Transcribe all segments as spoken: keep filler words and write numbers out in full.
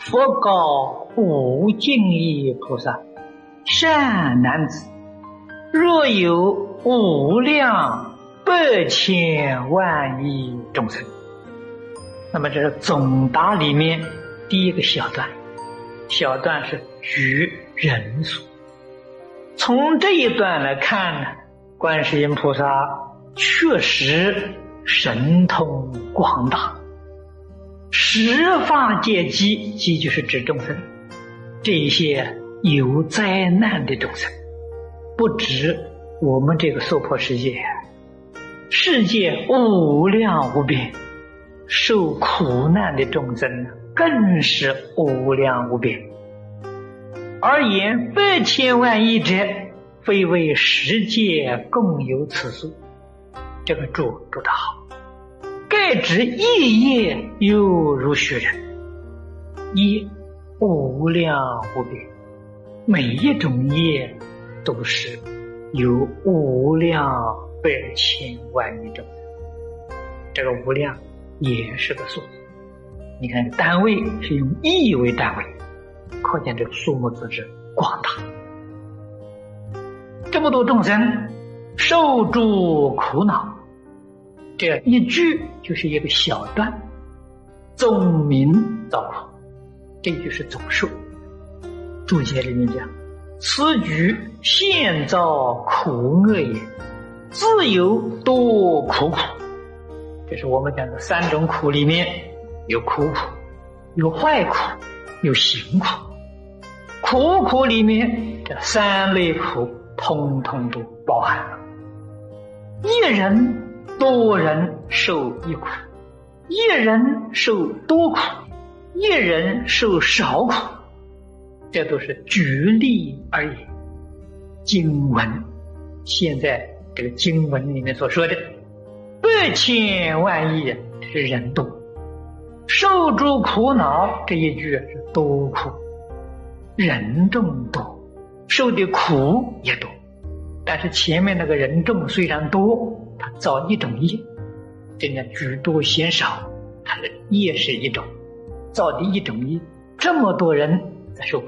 佛告无尽意菩萨：善男子，若有无量百千万亿众生。那么这是总答里面第一个小段，小段是举人数。从这一段来看呢，观世音菩萨确实神通广大，十法界机，机就是指众生，这些有灾难的众生，不止我们这个娑婆世界，世界无量无边，受苦难的众生更是无量无边。而言百千万亿者，非为十界共有此数。这个注注得好，盖指一业犹如许人，业无量无边，每一种业都是有无量百千万亿众生。这个无量也是个数字，你看单位是用亿为单位，可见这个数目之之广大。这么多众生受诸苦恼，这一句就是一个小段，总名遭苦，这句是总数。注解里面讲，此举现造苦恶也，自有多苦苦。这是我们讲的三种苦里面有苦苦，有坏苦，有行苦。苦苦里面这三类苦通通都包含了。一人多人受一苦，一人受多苦，一人受少苦，这都是举例而已。经文现在这个经文里面所说的百千万亿是人多，受诸苦恼这一句是多苦，人众多，受的苦也多。但是前面那个人众虽然多，他造一种业，这叫举多嫌少，他的业是一种，造的一种业，这么多人在受苦，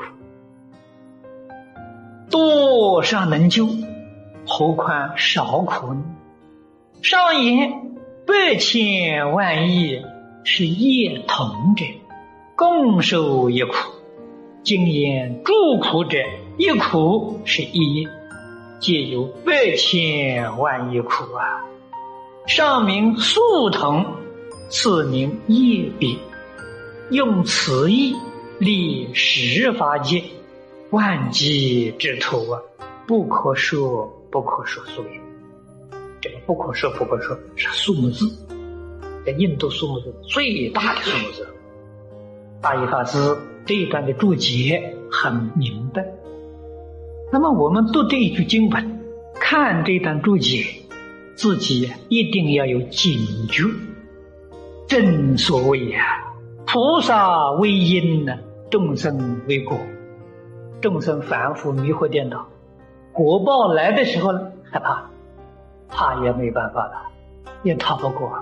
多尚能救，何况少苦呢？上言百千万亿是业同者，共受一苦。今言诸苦者，一苦是一业，皆有百千万亿苦啊。上名速同，次名业别，用此意立十法界，万机之途啊，不可说不可说数也。这个不可说不可说是数目字，在印度数目字最大的数目字。大义法师这一段的注解很明白。那么我们读这一句经文，看这段注解，自己一定要有警觉。正所谓啊，菩萨为因呢，众生为果。众生反复迷惑颠倒，果报来的时候呢，害怕，怕也没办法了，也逃不过。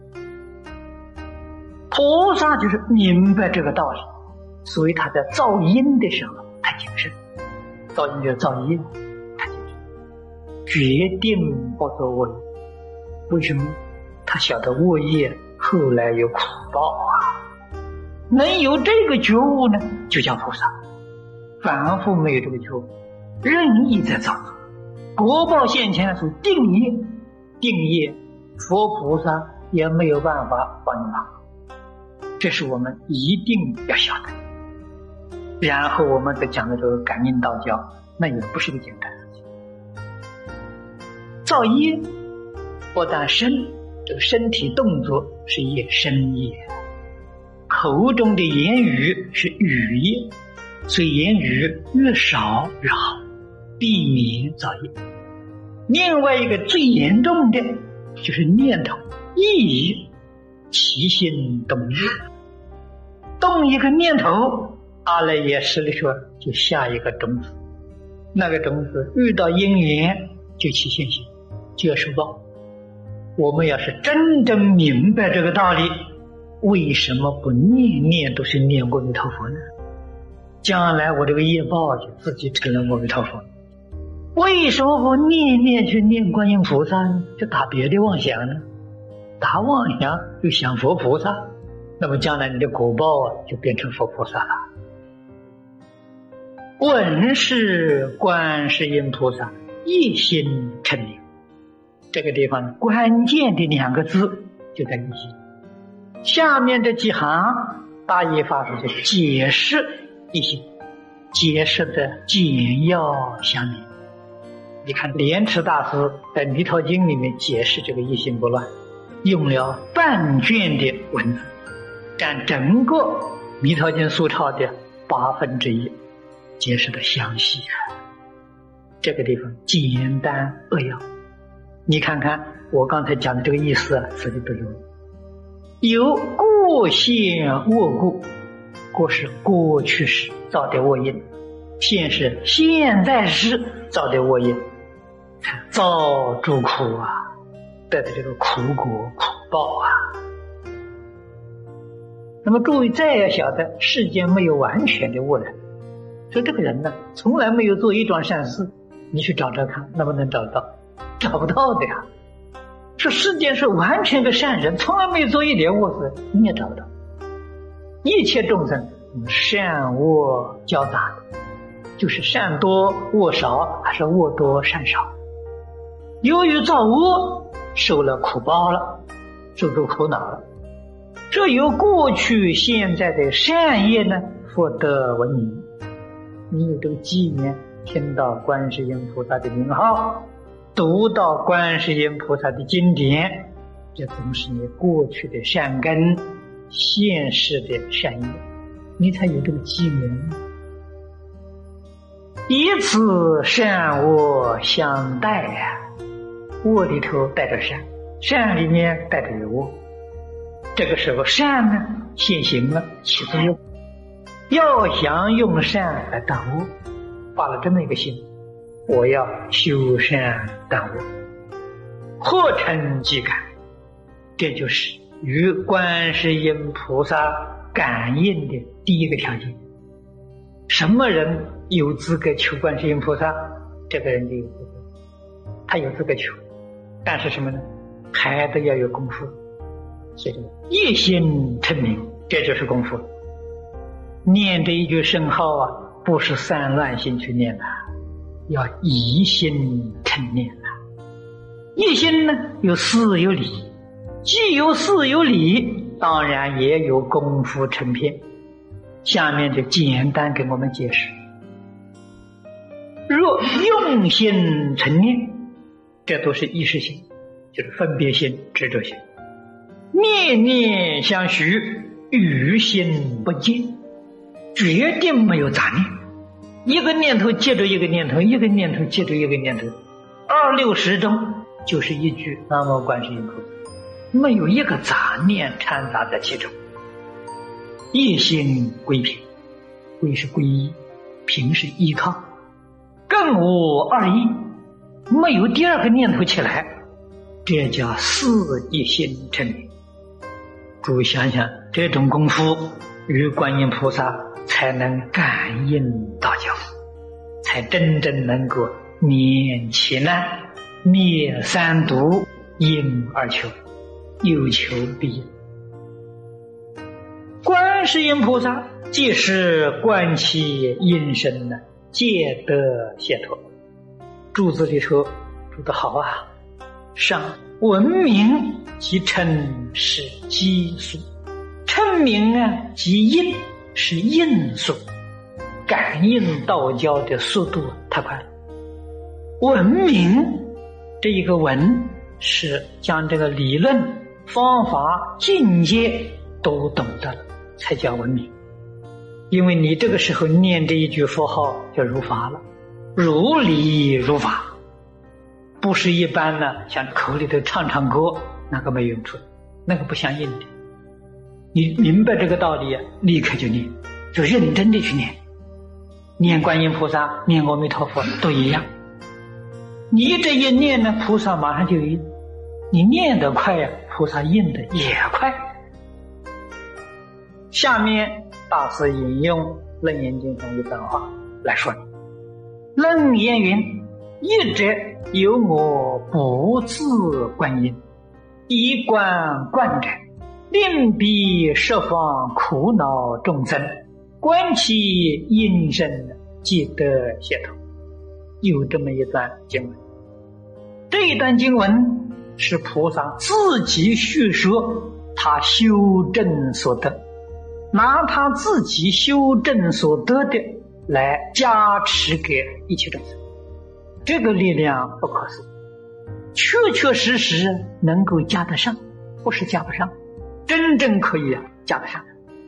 菩萨就是明白这个道理，所以他在造因的时候他谨慎，造因就是造业，他谨慎，决定不做恶业。为什么？他晓得恶业后来有苦报啊，能有这个觉悟呢，就叫菩萨。反复没有这个觉悟，任意在造作，果报现前的时候定业，定业佛菩萨也没有办法帮你忙，这是我们一定要晓得。然后我们再讲的这个感应道教，那也不是个简单的事情。造业不但身，这个身体动作是业，身业；口中的言语是语业，所以言语越少越好，避免造业。另外一个最严重的就是念头，意起心动念，动一个念头，阿赖耶识里说就下一个种子，那个种子遇到因缘就起现行，就要受报。我们要是真正明白这个道理， 为什么不念念都是念阿弥陀佛呢？将来我这个业报就自己成了阿弥陀佛。为什么不念念去念观音菩萨呢？就打别的妄想呢？打妄想就想佛菩萨，那么将来你的果报啊就变成佛菩萨了。闻是观世音菩萨一心称名，这个地方关键的两个字就在一心。下面这几行大义法师就解释一心，解释的简要详明。你看莲池大师在弥陀经里面解释这个一心不乱，用了半卷的文字，占整个弥陀经疏钞的八分之一，解释的详细。这个地方简单扼要，你看看我刚才讲的这个意思啊，自己都有。有过现卧故，过是过去时造的卧因，现是现在时造的卧因，造诸苦啊，得的这个苦果苦报啊。那么诸位再要晓得，世间没有完全的恶人，所以这个人呢，从来没有做一桩善事，你去找找看，能不能找到？找不到的呀。说世间是完全的善人，从来没有做一点恶事，你也找不到。一切众生善恶交杂，就是善多恶少，还是恶多善少。由于造恶，受了苦报了，受住苦恼了。这由过去现在的善业呢，福德闻名。你有这个机缘听到观世音菩萨的名号，读到观世音菩萨的经典，这总是你过去的善根，现世的善业，你才有这个机缘。以此善恶相待啊，恶里头带着善，善里面带着有恶。这个时候善呢现行了，起作用。要想用善来断恶，发了这么一个心，我要修善断恶，或成即感，这就是与观世音菩萨感应的第一个条件。什么人有资格求观世音菩萨？这个人就有资格，他有资格求，但是什么呢？还得要有功夫。所以这个一心称名，这就是功夫。念这一句圣号啊，不是散乱心去念的，要一心称念的。一心呢有事有理，既有事有理，当然也有功夫成片。下面就简单给我们解释。若用心成念，这都是意识心，就是分别心、执着心。念念相续，于心不见，决定没有杂念。一个念头接着一个念头，一个念头接着一个念头，二六时中就是一句南无观世音菩萨，没有一个杂念掺杂在其中。一心归平，归是皈依，平是依靠，更无二意，没有第二个念头起来，这叫四一心成名。诸位想想，这种功夫与观音菩萨才能感应道交，才真正能够免其难，灭三毒，应而求，有求必应。观世音菩萨即是观其因身呢，皆得解脱。注字里头注得好啊，上闻名即称是激素，称名啊即因，是因素，感应道交的速度太快了。闻名这一个闻是将这个理论方法境界都懂得了，才叫闻名。因为你这个时候念这一句佛号就如法了，如理如法，不是一般呢像口里头唱唱歌，那个没用处，那个不相应的。你明白这个道理，立刻就念，就认真的去念。念观音菩萨，念阿弥陀佛都一样。你这一念呢，菩萨马上就应。你念得快呀，菩萨应的也快。 下面大师引用《楞严经》上一段话来说：楞严云，一者有我不自观音，一观观者，令彼十方苦恼众生，观其因身，即得解脱。有这么一段经文，这一段经文是菩萨自己叙说他修正所得，拿他自己修正所得的来加持给一切众生，这个力量不可思议，确确实实能够加得上，不是加不上，真正可以加得上。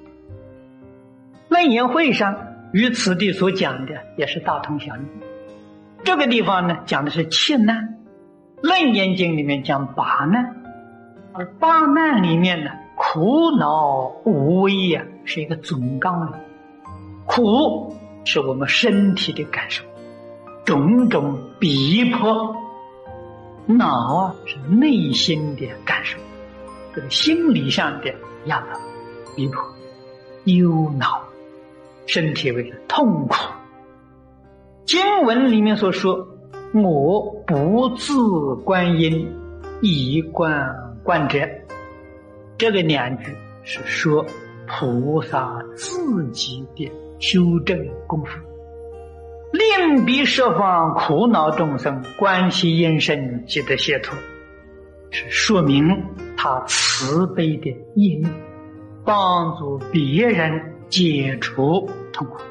楞严会上与此地所讲的也是大同小异。这个地方呢讲的是七难，楞严经里面讲八难，而八难里面呢，苦恼无为呀、啊、是一个总纲领。苦是我们身体的感受，种种逼迫；恼啊是内心的感受，这个心理上的压迫、逼迫、忧恼，身体为了痛苦。经文里面所说我不自观音，一观观者，这个两句是说菩萨自己的修正功夫，令彼十方苦恼众生，观其因身，即得解脱，是说明他慈悲的业力，帮助别人解除痛苦。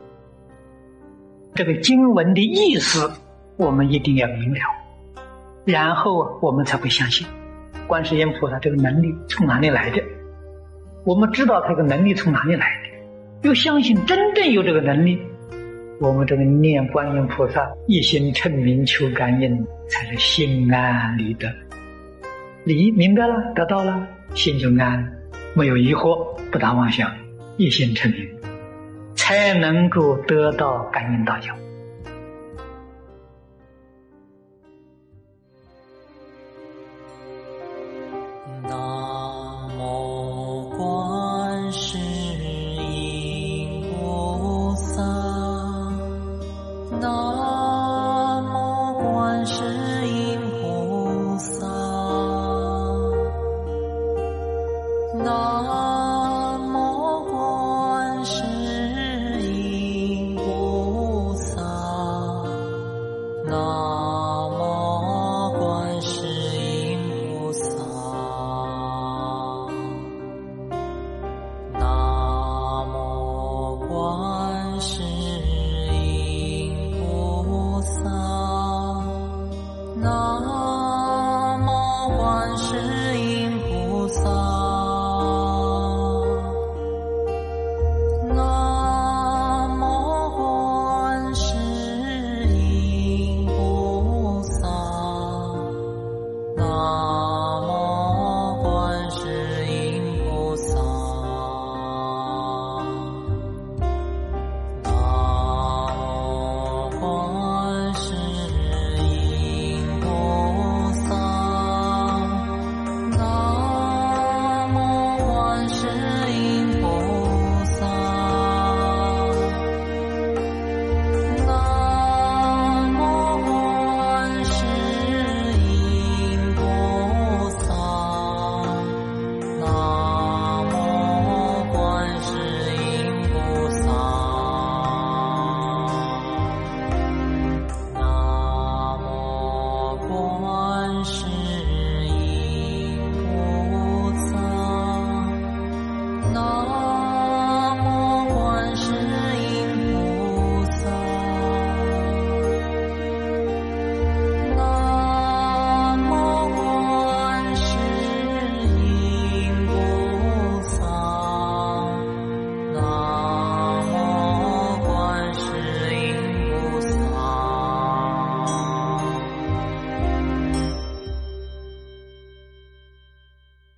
这个经文的意思我们一定要明了，然后我们才会相信观世音菩萨这个能力从哪里来的，我们知道他这个能力从哪里来的，又相信真正有这个能力，我们这个念观音菩萨一心称名求感应，才是心安理得。理明白了，得到了，心就安了，没有疑惑，不打妄想，一心称名，才能够得到感应道交。